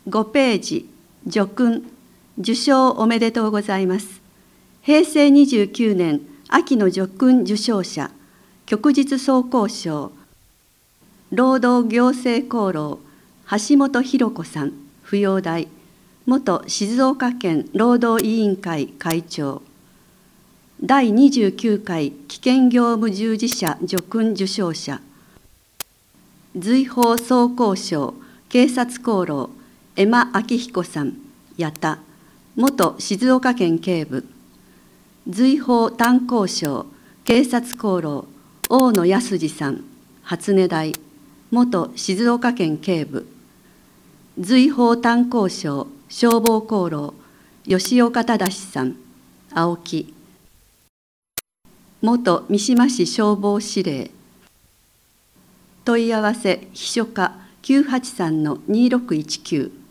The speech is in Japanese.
5ページ、叙勲、受賞おめでとうございます。平成29年秋の叙勲受賞者、旭日総工賞、労働行政功労、橋本博子さん、扶養代、元静岡県労働委員会会長。第29回危険業務従事者叙勲受賞者、随宝総工賞警察功労、江間昭彦さん、矢田、元静岡県警部。随宝炭鉱賞警察功労、大野康次さん、初音台、元静岡県警部。随宝炭鉱賞消防功労、吉岡忠さん、青木。元三島市消防司令。問い合わせ秘書課983-2619